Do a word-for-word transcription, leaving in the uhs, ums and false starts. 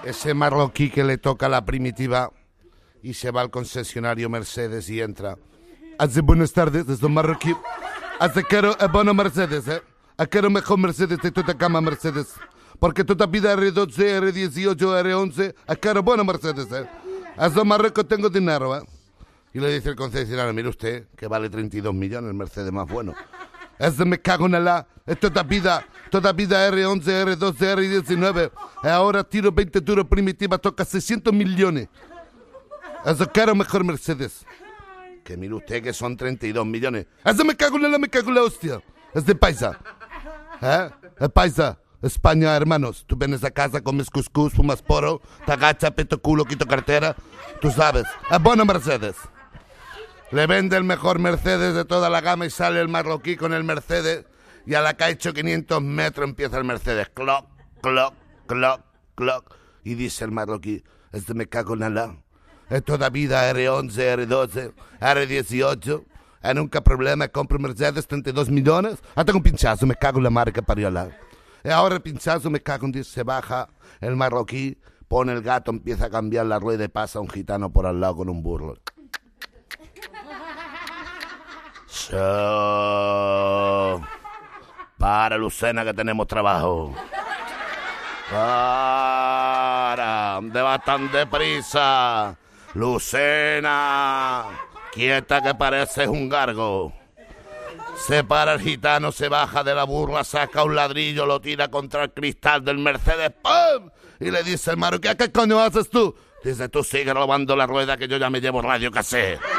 ese marroquí que le toca la primitiva y se va al concesionario Mercedes y entra. Hace buenas tardes, es un marroquí. Hace quiero es bueno Mercedes, eh. A quiero mejor Mercedes de toda cama Mercedes. Porque toda vida R doce, R dieciocho, R once, a quiero bueno Mercedes, eh. A esos marrocos tengo dinero, eh. Y le dice el concesionario, mire usted, que vale treinta y dos millones el Mercedes más bueno. Ese me cago en la... Es toda vida, toda vida R once, R doce, R diecinueve. Y ahora tiro veinte turos primitivas, toca seiscientos millones. Eso quiero mejor Mercedes. Que mire usted que son treinta y dos millones. Ese me cago en la, me cago en la hostia. Es de paisa. ¿Eh? Es paisa. España, hermanos. Tú vienes a casa, comes cuscús, fumas poro, te agachas, peto culo, quito cartera. Tú sabes. Es bueno Mercedes. Le vende el mejor Mercedes de toda la gama y sale el marroquí con el Mercedes y a la que ha hecho quinientos metros empieza el Mercedes. Cloc, cloc, cloc, cloc. Y dice el marroquí, este me cago en la... Es toda vida R once, R doce, R dieciocho. Hay nunca problema, compro un Mercedes, treinta y dos millones. Ah, tengo un pinchazo, me cago en la marca para la. Y ahora el pinchazo, me cago en Dios, se baja el marroquí, pone el gato, empieza a cambiar la rueda y pasa un gitano por al lado con un burro. So, para, Lucena, que tenemos trabajo. Para, ¿dónde vas tan deprisa? Lucena, quieta que pareces un gargo. Se para el gitano, se baja de la burla, saca un ladrillo, lo tira contra el cristal del Mercedes, ¡pum! Y le dice el marroquí, ¿qué coño haces tú? Dice, tú sigue robando la rueda que yo ya me llevo radio casé.